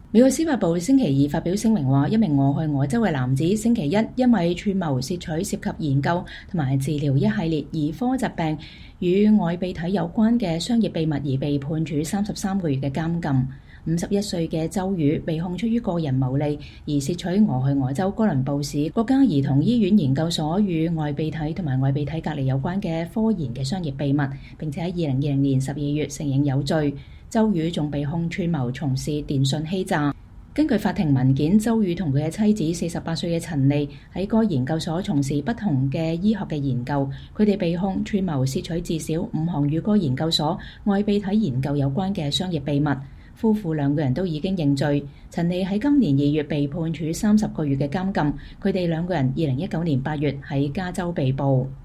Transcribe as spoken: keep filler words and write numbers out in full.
美國司法部星期二發表聲明話，一名俄亥俄州嘅男子星期一因為串謀攝取涉及研究同埋治療一系列兒科疾病與外泌體有關嘅商業秘密而被判處三十三個月嘅監禁。五十一歲嘅周宇被控出於個人牟利而竊取俄亥俄州哥倫布市國家兒童醫院研究所與外泌體同埋外泌體隔離有關嘅科研嘅商業秘密，並且喺二零二零年十二月承認有罪。周宇仲被控串謀從事電訊欺詐。根據法庭文件，周宇同佢嘅妻子四十八歲嘅陳莉喺該研究所從事不同嘅醫學嘅研究，佢哋被控串謀竊取至少五項與該研究所外泌體研究有關嘅商業秘密。夫婦兩個人都已經認罪。陳莉喺今年二月被判處三十個月嘅監禁，佢哋兩個人二零一九年八月喺加州被捕。